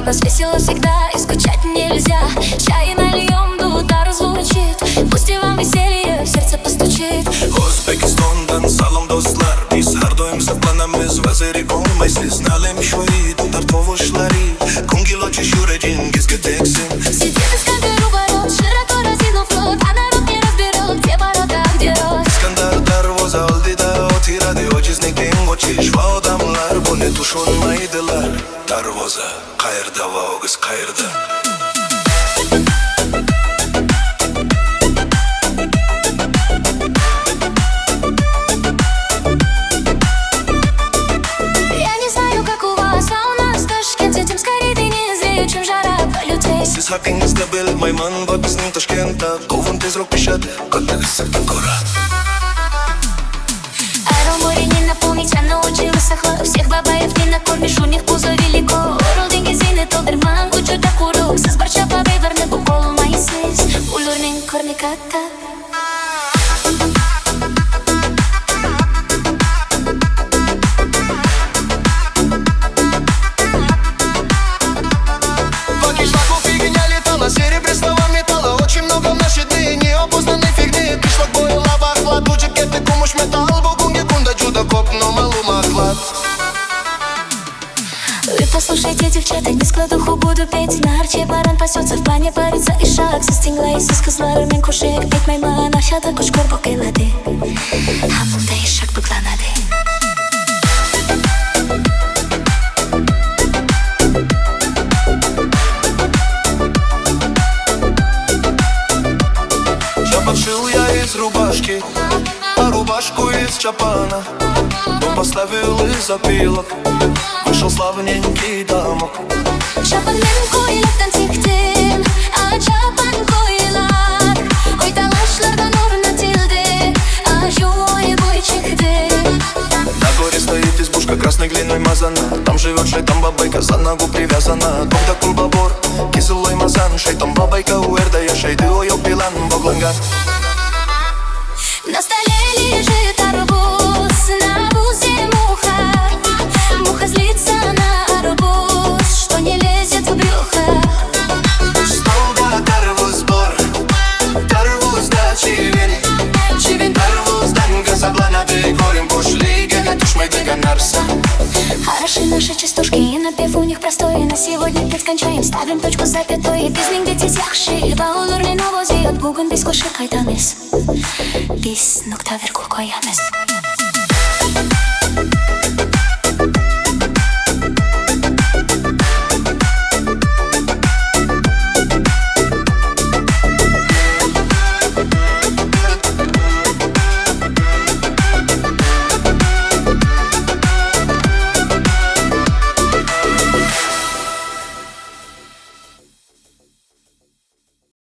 У нас весело всегда и скучать нельзя. Чай нальем, дута разлучит. Пусть и вам веселье в сердце постучит. O'zbekistondan salom do'stlar. Biz har doim saqlanamiz vaziri bo'lmaysiz. Nalim sho'ri dutar tovushlari. Ko'ngil ochish yuragingizga tegsin. Сидит Искандер у ворот, широко разинув рот, а народ не разберет, где ворота, где рот. Iskandar darvoza oldida o'tiradi, ojizning keng ochish va odamlar buni tushunmaydilar. Darvoza qayerda va ogiz qayerda? Siz haqingizda bilmayman va bizning Toshkentda qovun tezroq pishadi, katta issiqdan ko'ra. Аэроморе не напомнить, оно очень высохло. У всех бабаев не накормишь, у них пузо велико. Орел деңгизине толтырман, учурда курук. Сиз барча бабайларны бул болмайсыз. Улурнун корни катта. Серебристого металла очень много в наши дни. Неопознанной фигни. Пришло к бою лава охлад. Учит кетти кумуш металл. Бугунге кунда чудо коп, но малум охлад. Вы послушайте, девчата, не складуху буду петь. На арче баран пасется, в пане парится и шаг. Со стингла и сыз кызлары мен кушек. Петь майман, ахшада куш корбок элады. Хамунда и шаг быкланады. Подшил я из рубашки, а рубашку из чапана. Дом поставил из опилок, вышел славненький дамок. Чапанмен койлактан тиктим, а чапан койлак. Ой, талашлардан орнатилди, а жуй бой чекди. На горе стоит избушка красной глиной мазана. Там живет шайтан бабайка, за ногу привязана. Тогда кулбабор, кизылой мазан. Шайтан бабайка уэрда, я шайды ойок билан богланган. На столе лежит арбуз, на арбузе муха. Муха злится на арбуз, что не лезет в брюхо. Столга тарвуз бор, тарвуз да чивин. Чивин тарвуз дан газабланады. Горем пошлиге, натушмайды ганарса. Хороши наши частушки, и напев у них простой. На сегодня петь кончаем, ставим точку с запятой. Bizning детис yaxshi, баулурный навози. От бугун без кошек кайтамыз. Biz nokta virgul koyamiz.